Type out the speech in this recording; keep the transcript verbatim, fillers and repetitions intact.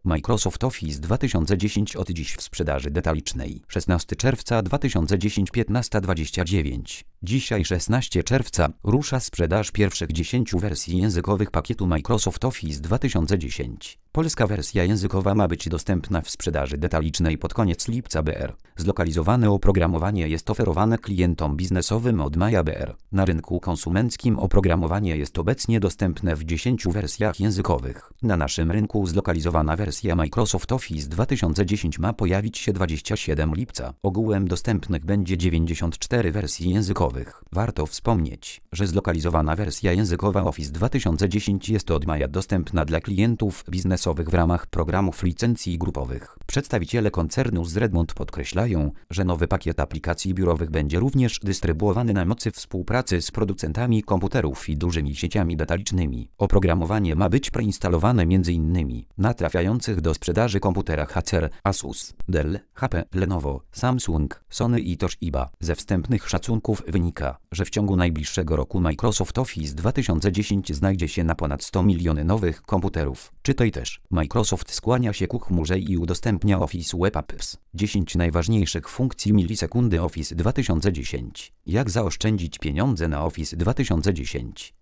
Microsoft Office dwa tysiące dziesięć od dziś w sprzedaży detalicznej. szesnastego czerwca dwa tysiące dziesięć, piętnasta dwadzieścia dziewięć. Dzisiaj szesnastego czerwca rusza sprzedaż pierwszych dziesięciu wersji językowych pakietu Microsoft Office dwa tysiące dziesięć. Polska wersja językowa ma być dostępna w sprzedaży detalicznej pod koniec lipca B R. Zlokalizowane oprogramowanie jest oferowane klientom biznesowym od maja B R. Na rynku konsumenckim oprogramowanie jest obecnie dostępne w dziesięciu wersjach językowych. Na naszym rynku zlokalizowana wersja Microsoft Office dwa tysiące dziesięć ma pojawić się dwudziestego siódmego lipca. Ogółem dostępnych będzie dziewięćdziesiąt cztery wersji językowych. Warto wspomnieć, że zlokalizowana wersja językowa Office dwa tysiące dziesięć jest od maja dostępna dla klientów biznesowych w ramach programów licencji grupowych. Przedstawiciele koncernu z Redmond podkreślają, że nowy pakiet aplikacji biurowych będzie również dystrybuowany na mocy współpracy z producentami komputerów i dużymi sieciami detalicznymi. Oprogramowanie ma być preinstalowane m.in. na trafiających do sprzedaży komputerach Acer, Asus, Dell, H P, Lenovo, Samsung, Sony i Toshiba. Ze wstępnych szacunków wynika, że w ciągu najbliższego roku Microsoft Office dwa tysiące dziesięć znajdzie się na ponad sto milionów nowych komputerów. Czytaj też. Microsoft skłania się ku chmurze i udostępnia Office Web Apps. dziesięć najważniejszych funkcji milisekundy Office dwa tysiące dziesięć. Jak zaoszczędzić pieniądze na Office dwa tysiące dziesięć?